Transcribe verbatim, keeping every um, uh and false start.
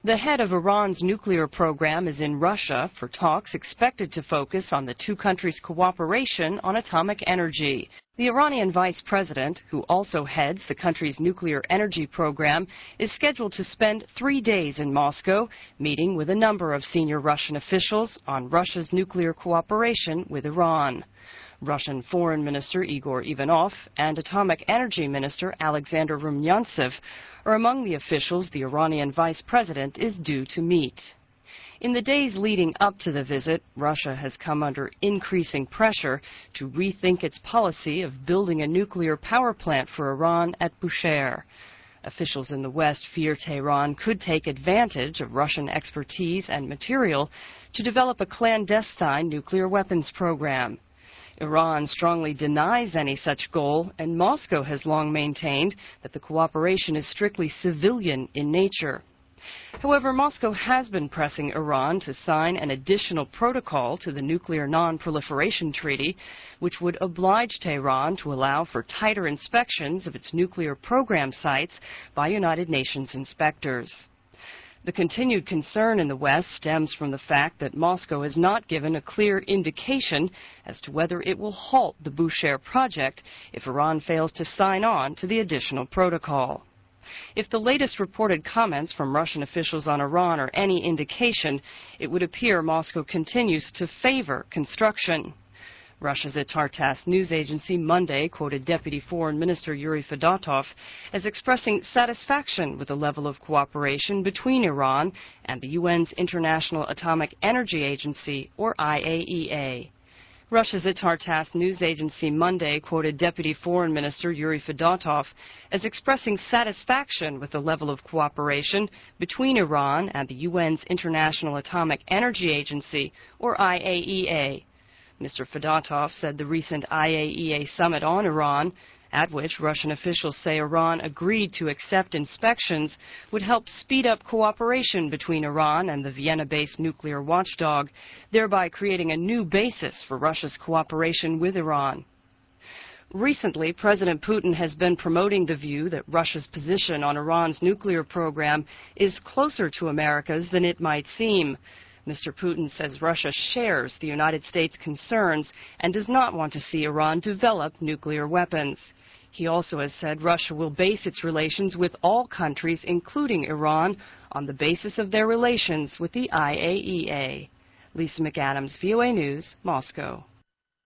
The head of Iran's nuclear program is in Russia for talks expected to focus on the two countries' cooperation on atomic energy. The Iranian vice president, who also heads the country's nuclear energy program, is scheduled to spend three days in Moscow, meeting with a number of senior Russian officials on Russia's nuclear cooperation with Iran. Russian Foreign Minister Igor Ivanov and Atomic Energy Minister Alexander Rumyantsev are among the officials the Iranian vice president is due to meet. In the days leading up to the visit, Russia has come under increasing pressure to rethink its policy of building a nuclear power plant for Iran at Bushehr. Officials in the West fear Tehran could take advantage of Russian expertise and material to develop a clandestine nuclear weapons program. Iran strongly denies any such goal, and Moscow has long maintained that the cooperation is strictly civilian in nature. However, Moscow has been pressing Iran to sign an additional protocol to the Nuclear Non-Proliferation Treaty, which would oblige Tehran to allow for tighter inspections of its nuclear program sites by United Nations inspectors. The continued concern in the West stems from the fact that Moscow has not given a clear indication as to whether it will halt the Bushehr project if Iran fails to sign on to the additional protocol. If the latest reported comments from Russian officials on Iran are any indication, it would appear Moscow continues to favor construction. Russia's Tartas news agency Monday quoted Deputy Foreign Minister Yuri Fedotov as expressing satisfaction with the level of cooperation between Iran and the U N's International Atomic Energy Agency, or I A E A. Russia's Tartas news agency Monday quoted Deputy Foreign Minister Yuri Fedotov as expressing satisfaction with the level of cooperation between Iran and the U N's International Atomic Energy Agency, or I A E A. Mister Fedotov said the recent I A E A summit on Iran, at which Russian officials say Iran agreed to accept inspections, would help speed up cooperation between Iran and the Vienna-based nuclear watchdog, thereby creating a new basis for Russia's cooperation with Iran. Recently, President Putin has been promoting the view that Russia's position on Iran's nuclear program is closer to America's than it might seem. Mister Putin says Russia shares the United States' concerns and does not want to see Iran develop nuclear weapons. He also has said Russia will base its relations with all countries, including Iran, on the basis of their relations with the I A E A. Lisa McAdams, V O A News, Moscow.